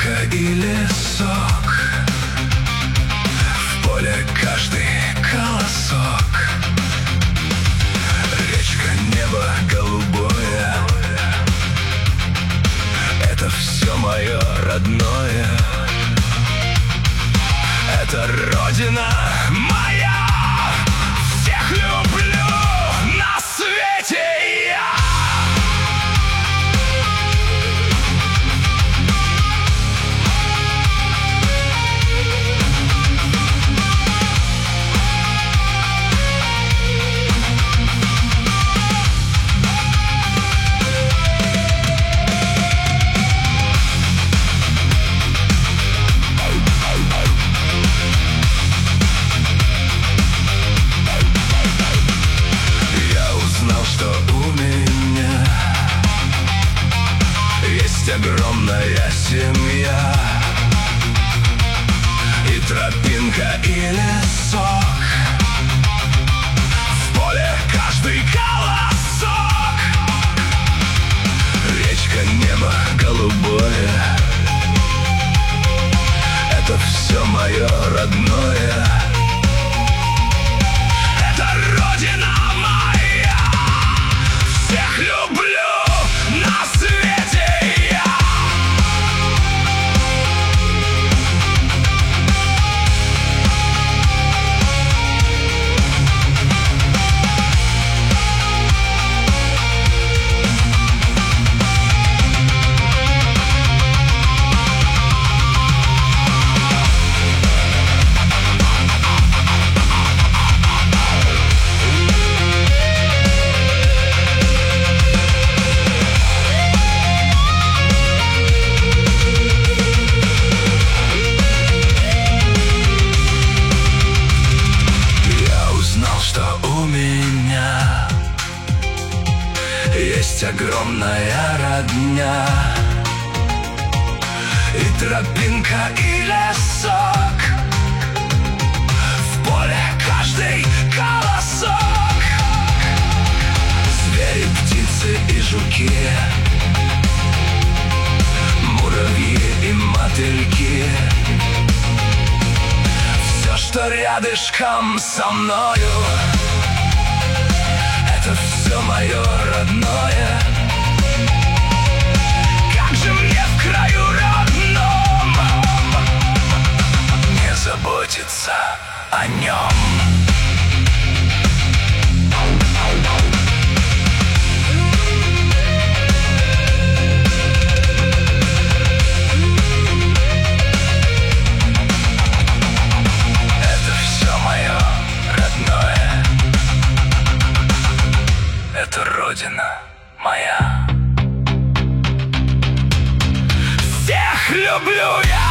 тропинка и лесок, в поле каждый колосок, речка, небо голубое, это все мое родное. Это родина моя, всех люблю на свете я. Огромная семья, и тропинка, и лесок, в поле каждый колосок, речка, небо голубое, это все мое родное. Это родина моя, всех люблю на свете. Есть огромная родня, и тропинка, и лесок, в поле каждый колосок, звери, птицы и жуки, муравьи и мотыльки, все, что рядышком со мною, это все мое родное. Как же мне в краю родном не заботиться о нем? Это все мое родное. Это родина моя. Всех люблю я.